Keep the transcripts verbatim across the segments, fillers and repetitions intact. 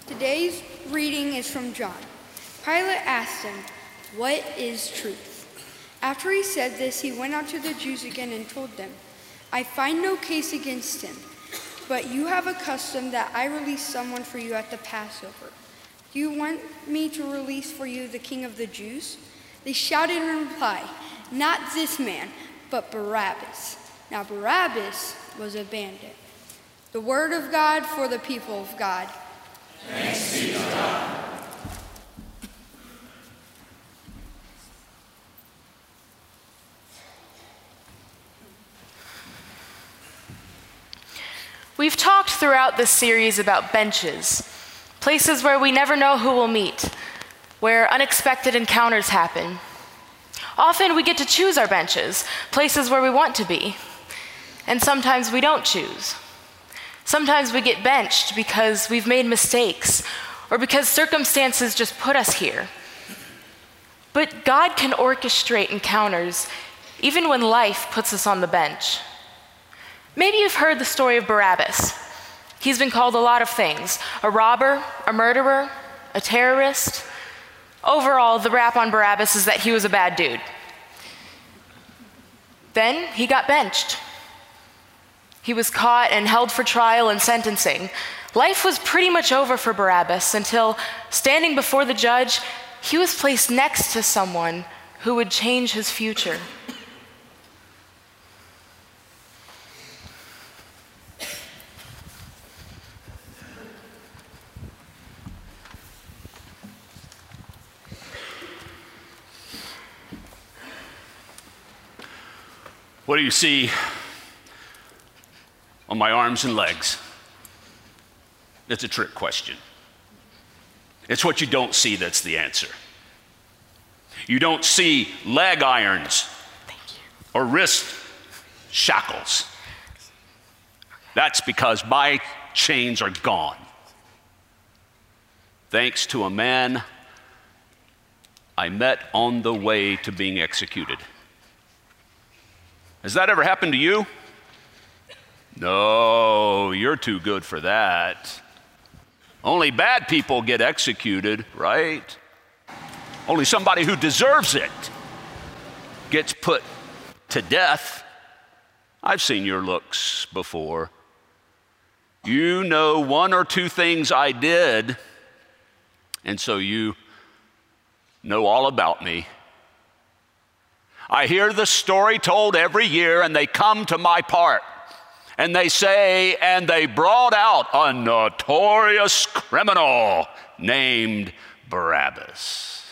Today's reading is from John. Pilate asked him, "What is truth?" After he said this, he went out to the Jews again and told them, "I find no case against him, but you have a custom that I release someone for you at the Passover. Do you want me to release for you the King of the Jews?" They shouted in reply, "Not this man, but Barabbas." Now Barabbas was a bandit. The word of God for the people of God. Thanks be to God. We've talked throughout this series about benches, places where we never know who we'll meet, where unexpected encounters happen. Often we get to choose our benches, places where we want to be, and sometimes we don't choose. Sometimes we get benched because we've made mistakes or because circumstances just put us here. But God can orchestrate encounters even when life puts us on the bench. Maybe you've heard the story of Barabbas. He's been called a lot of things: a robber, a murderer, a terrorist. Overall, the rap on Barabbas is that he was a bad dude. Then he got benched. He was caught and held for trial and sentencing. Life was pretty much over for Barabbas until, standing before the judge, he was placed next to someone who would change his future. What do you see on my arms and legs? It's a trick question. It's what you don't see that's the answer. You don't see leg irons or wrist shackles. That's because my chains are gone. Thanks to a man I met on the way to being executed. Has that ever happened to you? No, you're too good for that. Only bad people get executed, right? Only somebody who deserves it gets put to death. I've seen your looks before. You know one or two things I did, and so you know all about me. I hear the story told every year, and they come to my part, and they say, "And they brought out a notorious criminal named Barabbas."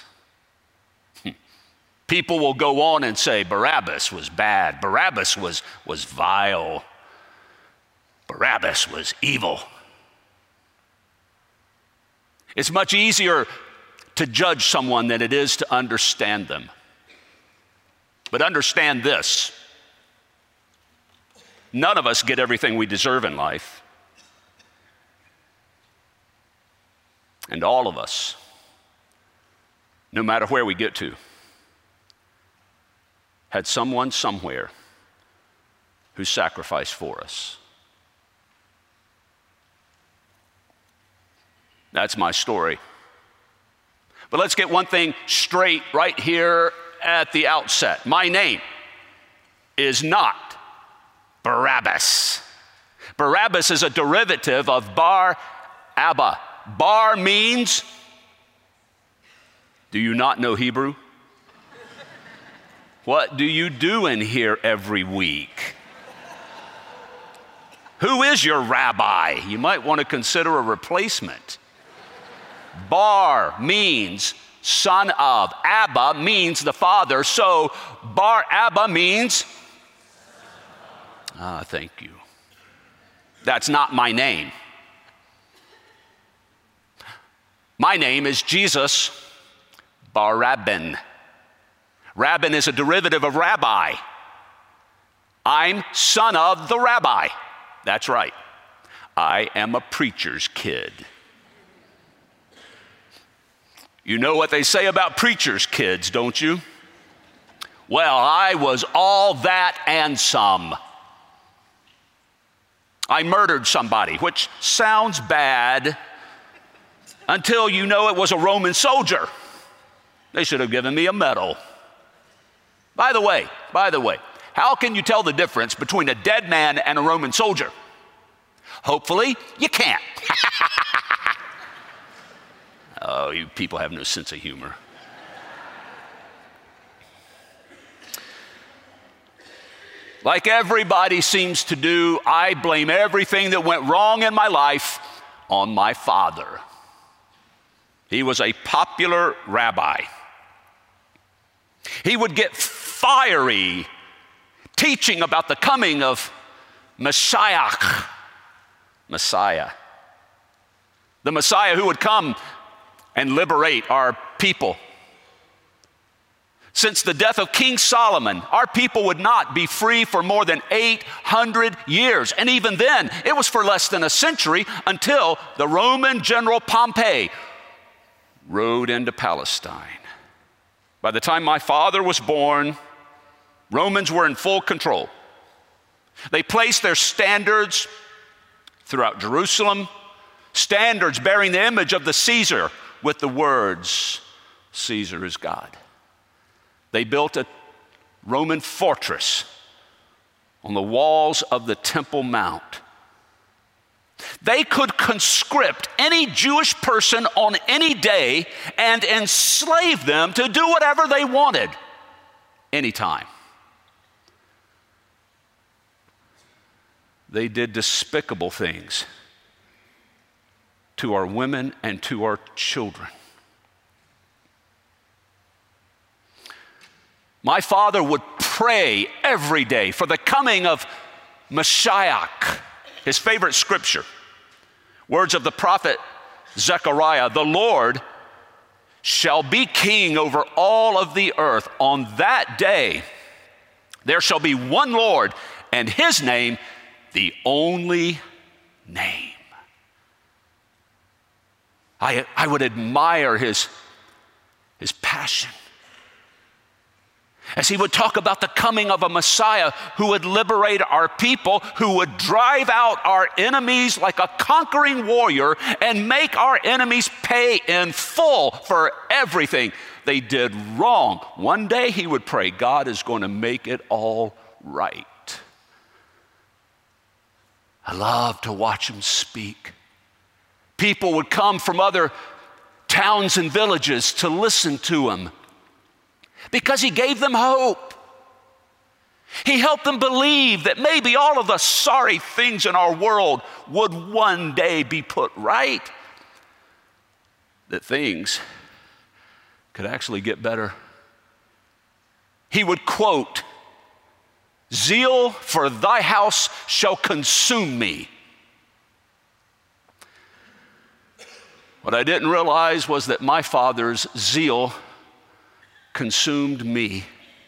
People will go on and say, Barabbas was bad. Barabbas was, was vile. Barabbas was evil. It's much easier to judge someone than it is to understand them. But understand this: none of us get everything we deserve in life. And all of us, no matter where we get to, had someone somewhere who sacrificed for us. That's my story. But let's get one thing straight right here at the outset. My name is not Barabbas. Barabbas is a derivative of Bar Abba. Bar means, do you not know Hebrew? What do you do in here every week? Who is your rabbi? You might want to consider a replacement. Bar means son of. Abba means the father. So Bar Abba means, ah, thank you. That's not my name. My name is Jesus Bar Rabbin. Rabbin is a derivative of rabbi. I'm son of the rabbi. That's right. I am a preacher's kid. You know what they say about preachers' kids, don't you? Well, I was all that and some. I murdered somebody, which sounds bad, until you know it was a Roman soldier. They should have given me a medal. By the way, by the way, how can you tell the difference between a dead man and a Roman soldier? Hopefully, you can't. Oh, you people have no sense of humor. Like everybody seems to do, I blame everything that went wrong in my life on my father. He was a popular rabbi. He would get fiery teaching about the coming of Messiah. Messiah. The Messiah who would come and liberate our people. Since the death of King Solomon, our people would not be free for more than eight hundred years. And even then, it was for less than a century until the Roman general Pompey rode into Palestine. By the time my father was born, Romans were in full control. They placed their standards throughout Jerusalem, standards bearing the image of the Caesar with the words, "Caesar is God." They built a Roman fortress on the walls of the Temple Mount. They could conscript any Jewish person on any day and enslave them to do whatever they wanted anytime. They did despicable things to our women and to our children. My father would pray every day for the coming of Messiah, his favorite scripture. Words of the prophet Zechariah, "The Lord shall be king over all of the earth. On that day there shall be one Lord, and his name the only name." I, I would admire his, his passion as he would talk about the coming of a Messiah who would liberate our people, who would drive out our enemies like a conquering warrior and make our enemies pay in full for everything they did wrong. One day he would pray, God is going to make it all right. I love to watch him speak. People would come from other towns and villages to listen to him, because he gave them hope. He helped them believe that maybe all of the sorry things in our world would one day be put right, that things could actually get better. He would quote, "Zeal for thy house shall consume me." What I didn't realize was that my father's zeal consumed me.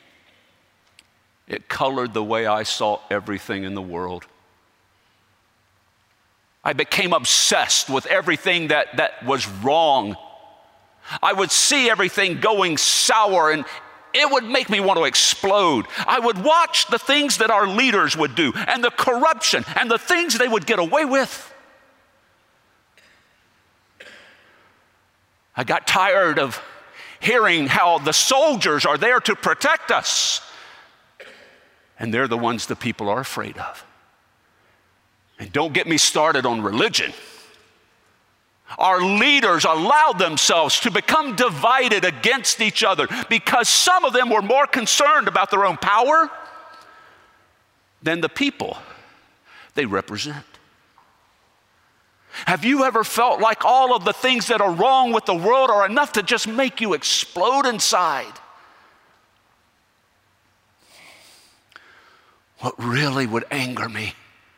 It colored the way I saw everything in the world. I became obsessed with everything that, that was wrong. I would see everything going sour, and it would make me want to explode. I would watch the things that our leaders would do, and the corruption, and the things they would get away with. I got tired of hearing how the soldiers are there to protect us, and they're the ones the people are afraid of. And don't get me started on religion. Our leaders allowed themselves to become divided against each other because some of them were more concerned about their own power than the people they represent. Have you ever felt like all of the things that are wrong with the world are enough to just make you explode inside? What really would anger me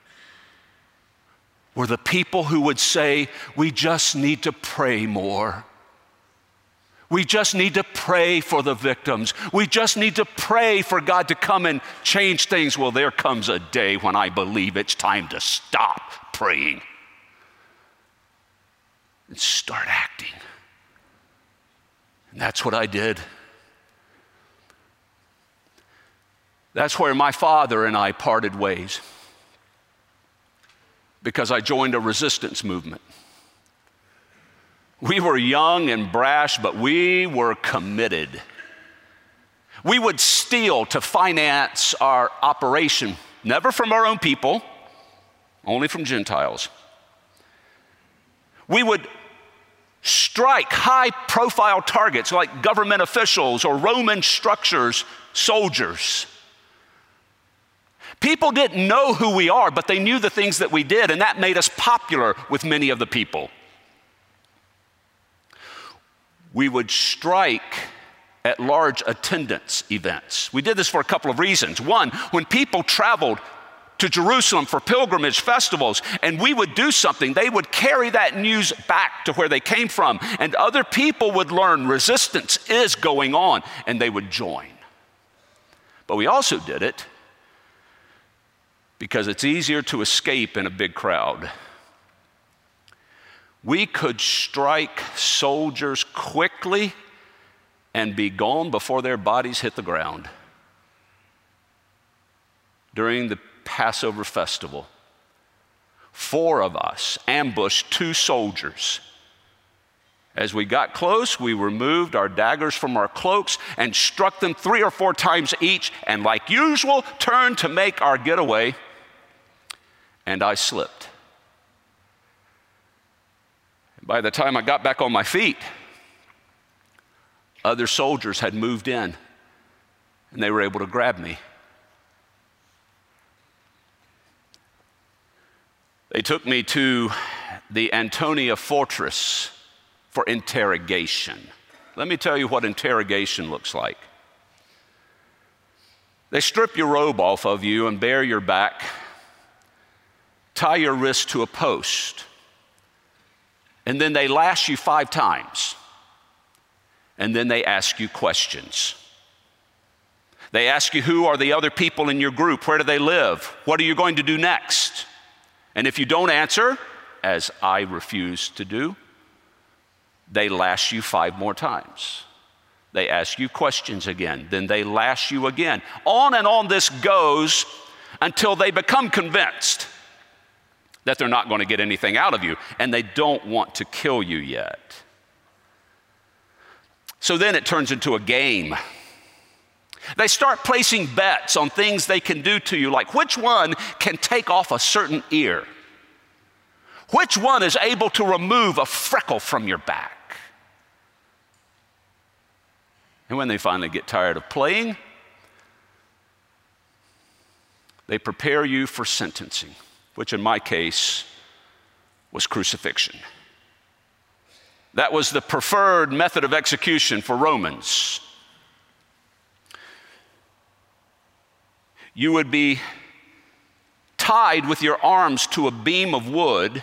were the people who would say, we just need to pray more. We just need to pray for the victims. We just need to pray for God to come and change things. Well, there comes a day when I believe it's time to stop praying and start acting. And that's what I did. That's where my father and I parted ways, because I joined a resistance movement. We were young and brash, but we were committed. We would steal to finance our operation, never from our own people, only from Gentiles. We would strike high-profile targets like government officials or Roman structures, soldiers. People didn't know who we are, but they knew the things that we did, and that made us popular with many of the people. We would strike at large attendance events. We did this for a couple of reasons. One, when people traveled to Jerusalem for pilgrimage festivals, and we would do something, they would carry that news back to where they came from, and other people would learn resistance is going on, and they would join. But we also did it because it's easier to escape in a big crowd. We could strike soldiers quickly and be gone before their bodies hit the ground. During the Passover festival, four of us ambushed two soldiers. As we got close, we removed our daggers from our cloaks and struck them three or four times each, and like usual, turned to make our getaway, and I slipped. By the time I got back on my feet, other soldiers had moved in, and they were able to grab me. They took me to the Antonia fortress for interrogation. Let me tell you what interrogation looks like. They strip your robe off of you and bare your back, tie your wrist to a post, and then they lash you five times. And then they ask you questions. They ask you, who are the other people in your group? Where do they live? What are you going to do next? And if you don't answer, as I refuse to do, they lash you five more times. They ask you questions again, then they lash you again. On and on this goes until they become convinced that they're not going to get anything out of you, and they don't want to kill you yet. So then it turns into a game. They start placing bets on things they can do to you, like which one can take off a certain ear? Which one is able to remove a freckle from your back? And when they finally get tired of playing, they prepare you for sentencing, which in my case was crucifixion. That was the preferred method of execution for Romans. You would be tied with your arms to a beam of wood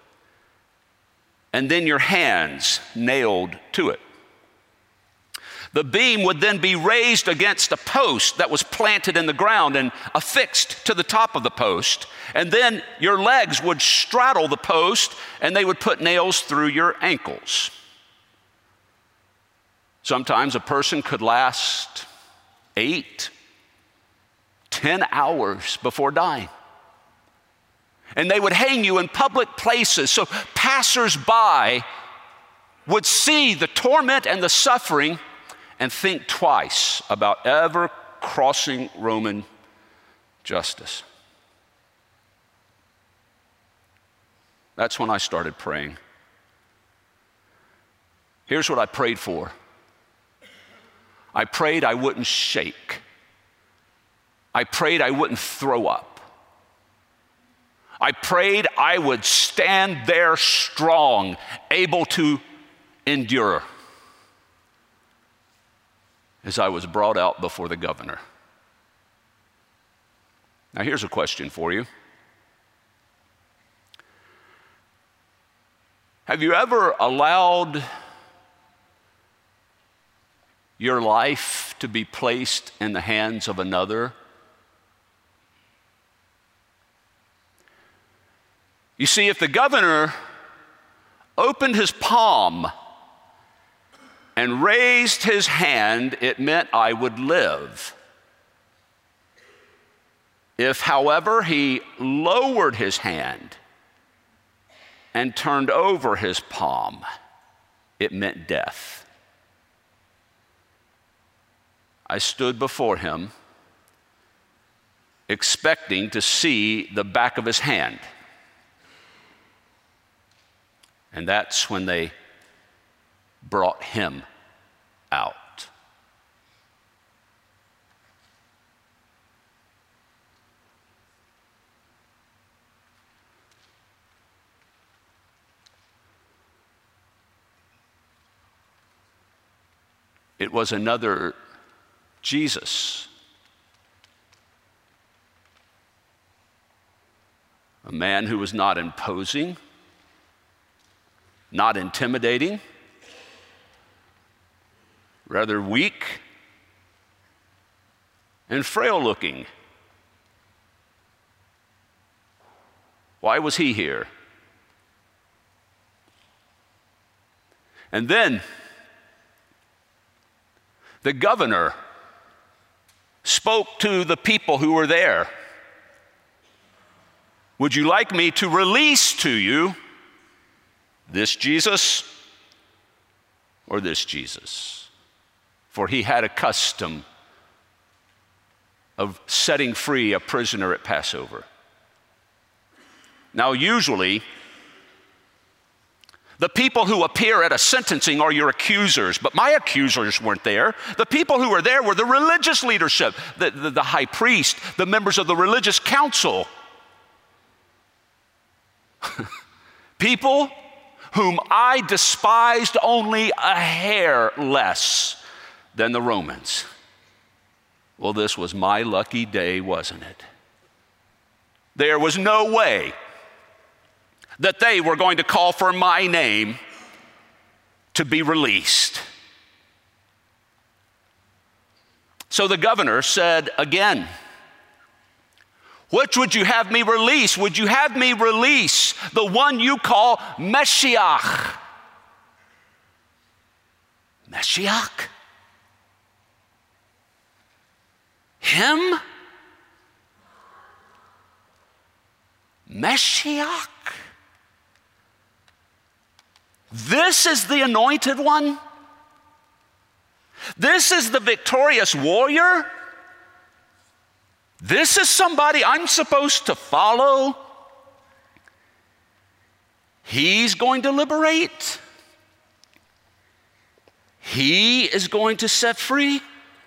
and then your hands nailed to it. The beam would then be raised against a post that was planted in the ground and affixed to the top of the post. And then your legs would straddle the post and they would put nails through your ankles. Sometimes a person could last eight, ten hours before dying. And they would hang you in public places so passers-by would see the torment and the suffering and think twice about ever crossing Roman justice. That's when I started praying. Here's what I prayed for. I prayed I wouldn't shake. I prayed I wouldn't throw up. I prayed I would stand there strong, able to endure, as I was brought out before the governor. Now here's a question for you. Have you ever allowed your life to be placed in the hands of another? You see, if the governor opened his palm and raised his hand, it meant I would live. If, however, he lowered his hand and turned over his palm, it meant death. I stood before him, expecting to see the back of his hand. And that's when they brought him out. It was another Jesus. A man who was not imposing, not intimidating, rather weak and frail looking. Why was he here? And then the governor spoke to the people who were there. Would you like me to release to you this Jesus or this Jesus? For he had a custom of setting free a prisoner at Passover. Now, usually, the people who appear at a sentencing are your accusers, but my accusers weren't there. The people who were there were the religious leadership, the, the, the high priest, the members of the religious council. People whom I despised only a hair less than the Romans. Well, this was my lucky day, wasn't it? There was no way that they were going to call for my name to be released. So the governor said again, which would you have me release? Would you have me release the one you call Meshiach? Meshiach? Him? Meshiach? This is the anointed one? This is the victorious warrior? This is somebody I'm supposed to follow? He's going to liberate. He is going to set free.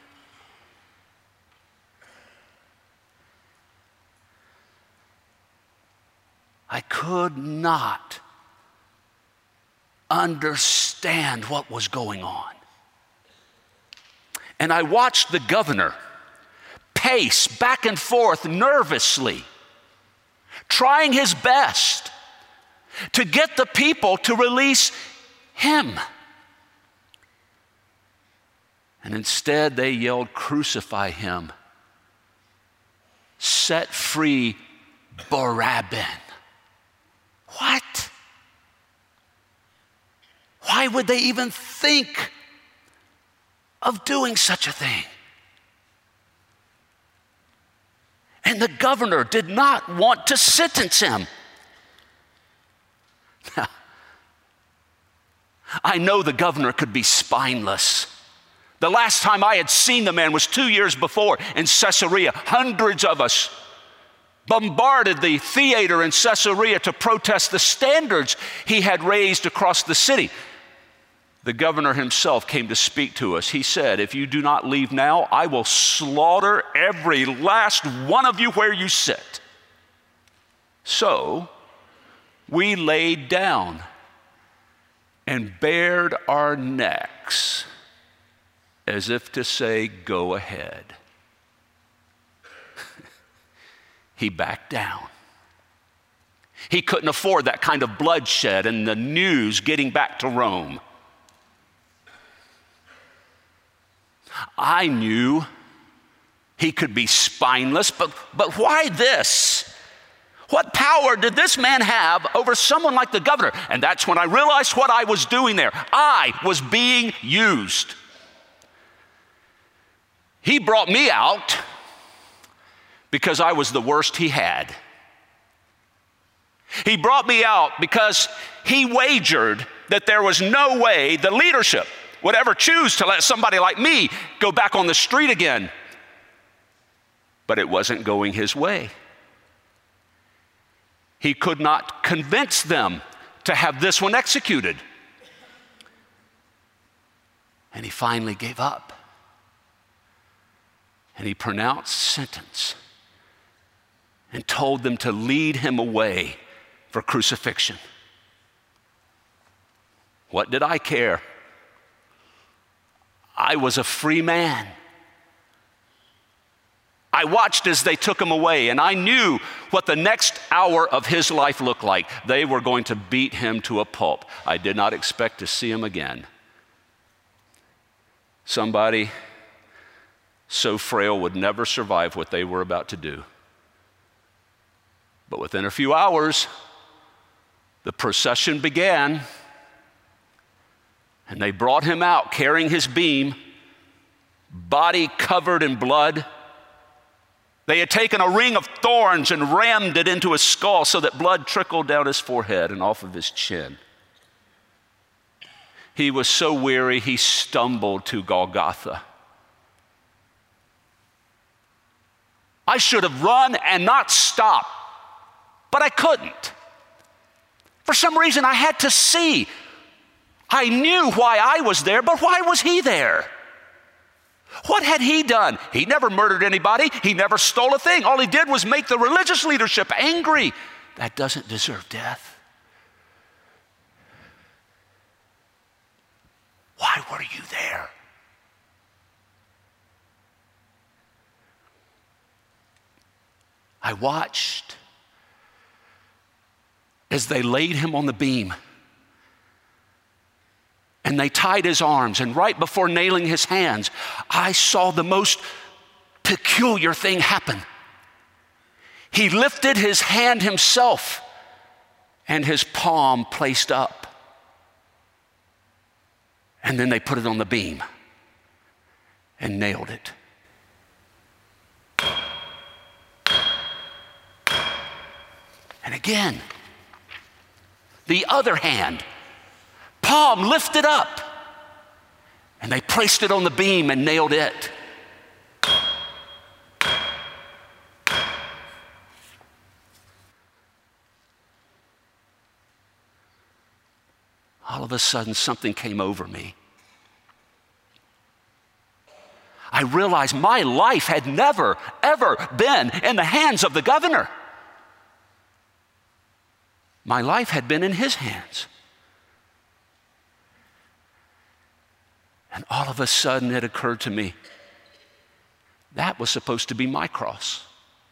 I could not understand what was going on. And I watched the governor pace back and forth nervously, trying his best to get the people to release him. And instead they yelled, "Crucify him. Set free Barabbas." What? Why would they even think of doing such a thing? And the governor did not want to sentence him. Now, I know the governor could be spineless. The last time I had seen the man was two years before in Caesarea. Hundreds of us bombarded the theater in Caesarea to protest the standards he had raised across the city. The governor himself came to speak to us. He said, "If you do not leave now, I will slaughter every last one of you where you sit." So we laid down and bared our necks as if to say, "Go ahead." He backed down. He couldn't afford that kind of bloodshed and the news getting back to Rome. I knew he could be spineless, but, but why this? What power did this man have over someone like the governor? And that's when I realized what I was doing there. I was being used. He brought me out because I was the worst he had. He brought me out because he wagered that there was no way the leadership would ever choose to let somebody like me go back on the street again. But it wasn't going his way. He could not convince them to have this one executed. And he finally gave up. And he pronounced sentence and told them to lead him away for crucifixion. What did I care? I was a free man. I watched as they took him away, and I knew what the next hour of his life looked like. They were going to beat him to a pulp. I did not expect to see him again. Somebody so frail would never survive what they were about to do. But within a few hours, the procession began, and they brought him out carrying his beam, body covered in blood. They had taken a ring of thorns and rammed it into his skull so that blood trickled down his forehead and off of his chin. He was so weary, he stumbled to Golgotha. I should have run and not stopped, but I couldn't. For some reason, I had to see. I knew why I was there, but why was he there? What had he done? He never murdered anybody. He never stole a thing. All he did was make the religious leadership angry. That doesn't deserve death. Why were you there? I watched as they laid him on the beam. And they tied his arms, and right before nailing his hands, I saw the most peculiar thing happen. He lifted his hand himself, and his palm placed up. And then they put it on the beam and nailed it. And again, the other hand, palm lifted up, and they placed it on the beam and nailed it. All of a sudden, something came over me. I realized my life had never, ever been in the hands of the governor. My life had been in his hands. And all of a sudden it occurred to me, that was supposed to be my cross.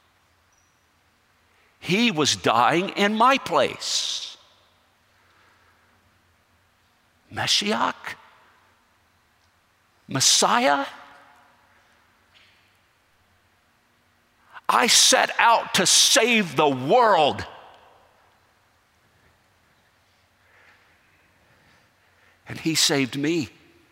He was dying in my place. Mashiach? Messiah? I set out to save the world. And he saved me.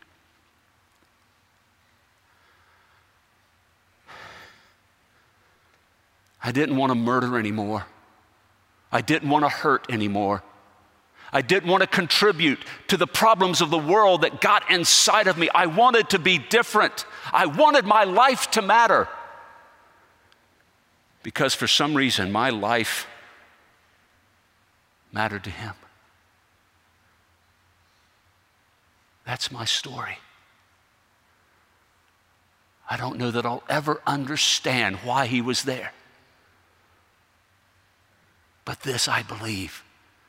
I didn't want to murder anymore. I didn't want to hurt anymore. I didn't want to contribute to the problems of the world that got inside of me. I wanted to be different. I wanted my life to matter. Because for some reason, my life mattered to him. That's my story. I don't know that I'll ever understand why he was there. But this I believe.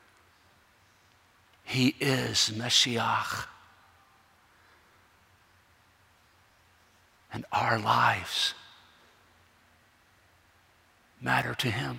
He is Mashiach. And our lives matter to him.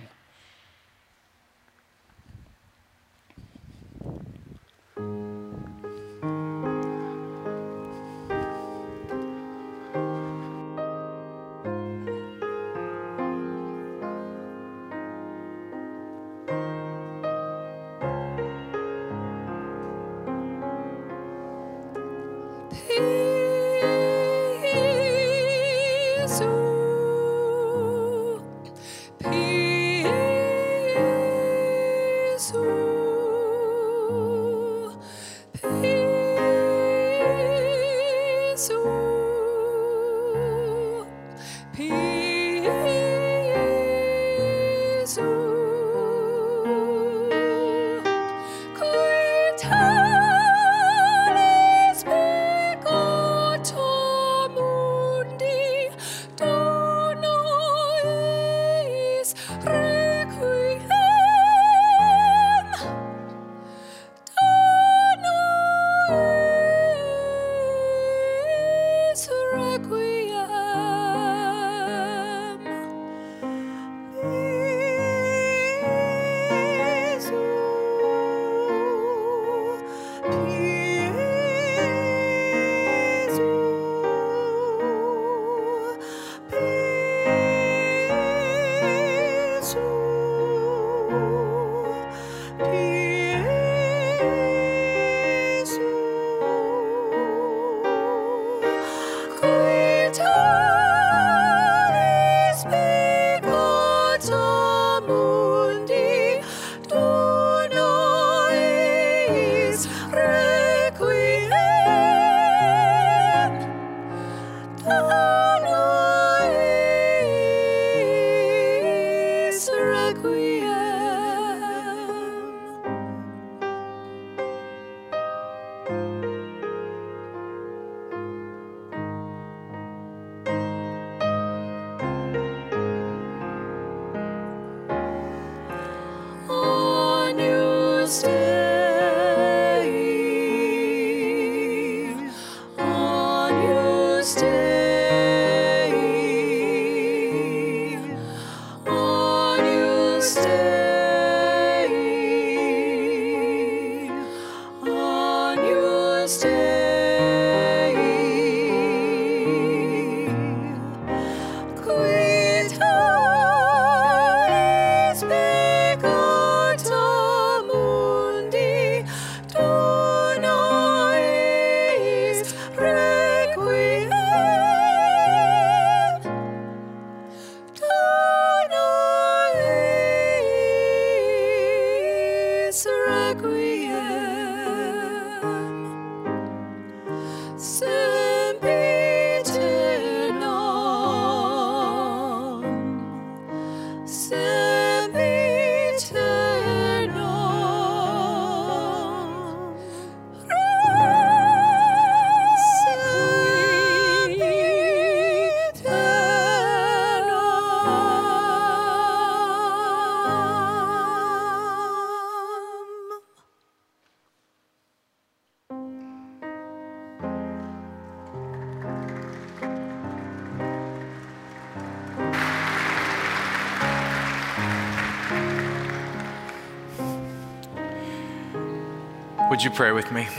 Would you pray with me?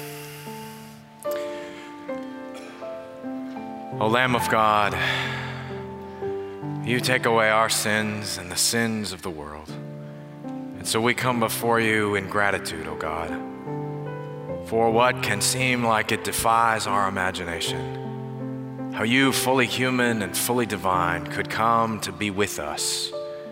O Lamb of God, you take away our sins and the sins of the world. And so we come before you in gratitude, O God, for what can seem like it defies our imagination. How you, fully human and fully divine, could come to be with us.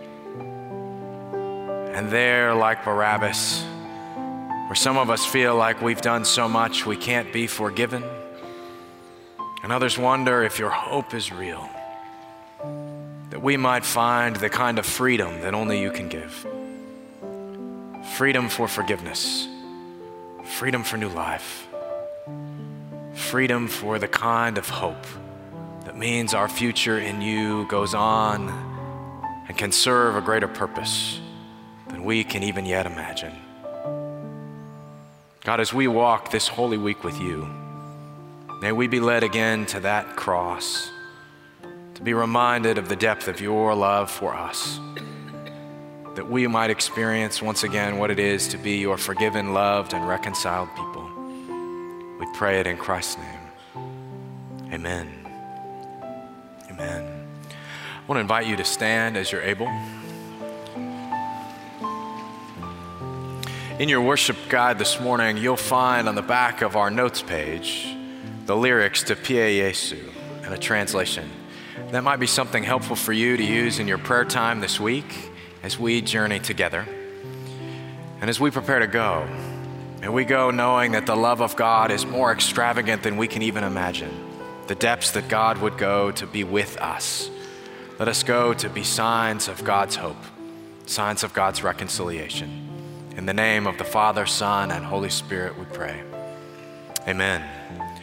And there, like Barabbas, where some of us feel like we've done so much we can't be forgiven, and others wonder if your hope is real, that we might find the kind of freedom that only you can give. Freedom for forgiveness, freedom for new life, freedom for the kind of hope that means our future in you goes on and can serve a greater purpose than we can even yet imagine. God, as we walk this Holy Week with you, may we be led again to that cross, to be reminded of the depth of your love for us, that we might experience once again what it is to be your forgiven, loved, and reconciled people. We pray it in Christ's name. Amen. Amen. I want to invite you to stand as you're able. In your worship guide this morning, you'll find on the back of our notes page the lyrics to Pie Jesu and a translation. That might be something helpful for you to use in your prayer time this week as we journey together. And as we prepare to go, and we go knowing that the love of God is more extravagant than we can even imagine, the depths that God would go to be with us. Let us go to be signs of God's hope signs of God's reconciliation. In the name of the Father, Son, and Holy Spirit we pray. Amen.